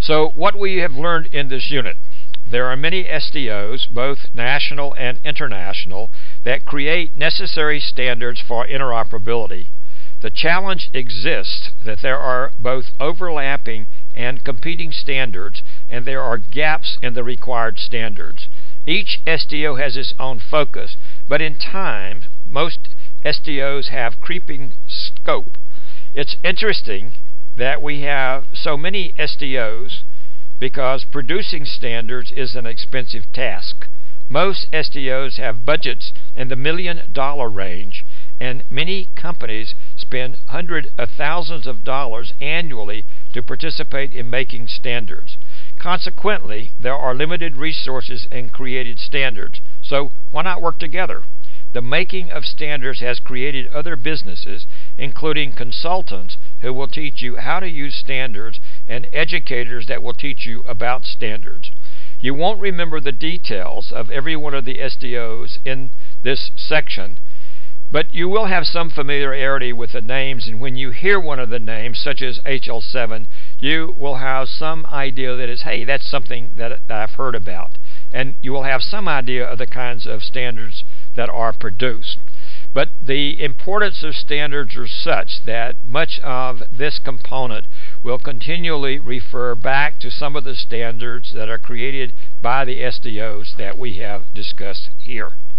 So what we have learned in this unit: there are many SDOs, both national and international, that create necessary standards for interoperability. The challenge exists that there are both overlapping and competing standards, and there are gaps in the required standards. Each SDO has its own focus, but in time, most SDOs have creeping scope. It's interesting that we have so many SDOs because producing standards is an expensive task. Most SDOs have budgets in the $1 million range, and many companies spend hundreds of thousands of dollars annually to participate in making standards. Consequently, there are limited resources in created standards, so why not work together? The making of standards has created other businesses, including consultants who will teach you how to use standards and educators that will teach you about standards. You won't remember the details of every one of the SDOs in this section, but you will have some familiarity with the names, and when you hear one of the names, such as HL7, you will have some idea that is, hey, that's something that I've heard about. And you will have some idea of the kinds of standards that are produced. But the importance of standards are such that much of this component will continually refer back to some of the standards that are created by the SDOs that we have discussed here.